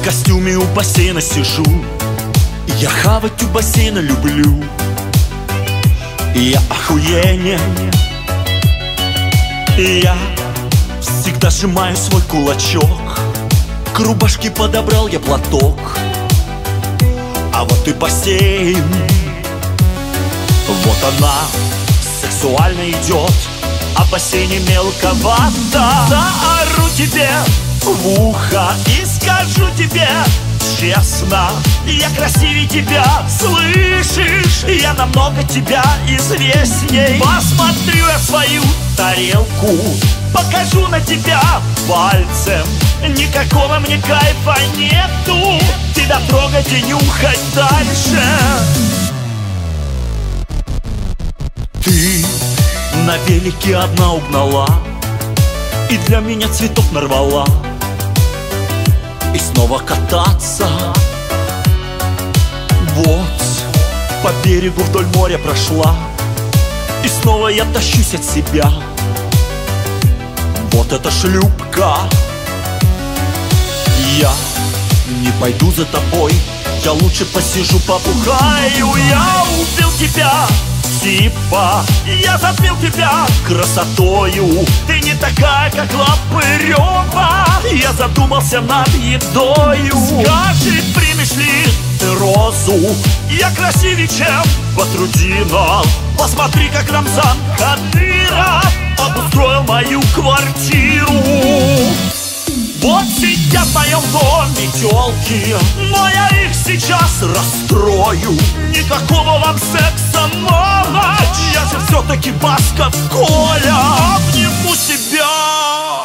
костюме у бассейна сижу, я хавать у бассейна люблю. Я охуенен, я всегда сжимаю свой кулачок. К рубашке подобрал я платок, а вот и бассейн. Вот она сексуально идет, а в бассейне мелковато. Заору тебе в ухо и скажу тебе честно: я красивее тебя, слышишь? Я намного тебя известней. Посмотрю я свою тарелку, покажу на тебя пальцем. Никакого мне кайфа нету тебя трогать и нюхать дальше. Ты на велике одна угнала и для меня цветок нарвала. И снова кататься. Вот по берегу вдоль моря прошла, и снова я тащусь от себя. Вот эта шлюпка. Я не пойду за тобой, я лучше посижу, побухаю. Я убил тебя, типа, я затмил тебя красотою. Ты не такая, как Лапырева. Я задумался над едою. Скажи, примешь ли ты розу? Я красивее, чем Батрутдинов. Посмотри, как Рамзан Кадыров обустроил мою квартиру. Вот сидят в моем доме тёлки, но я их сейчас расстрою. Никакого вам секса на ночь, я же все-таки Басков Коля. Обниму себя